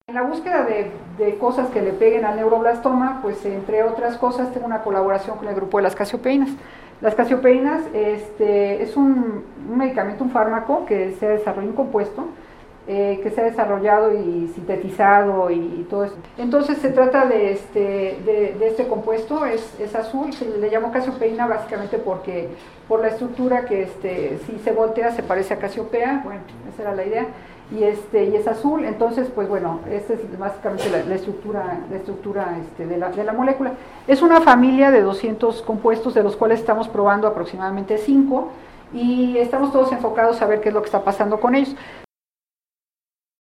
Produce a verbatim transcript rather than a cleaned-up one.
En la búsqueda de, de cosas que le peguen al neuroblastoma, pues entre otras cosas tengo una colaboración con el grupo de las casiopeínas. Las casiopeínas este, es un, un medicamento, un fármaco que se ha desarrollado, un compuesto, eh, que se ha desarrollado y sintetizado y, y todo eso. Entonces se trata de este, de, de este compuesto, es, es azul, se le llamó casiopeína básicamente porque por la estructura que este, si se voltea se parece a Casiopea, bueno, esa era la idea. Y, este, y es azul, entonces pues bueno, esta es básicamente la, la estructura, la estructura este, de, la, de la molécula. Es una familia de doscientos compuestos, de los cuales estamos probando aproximadamente cinco, y estamos todos enfocados a ver qué es lo que está pasando con ellos.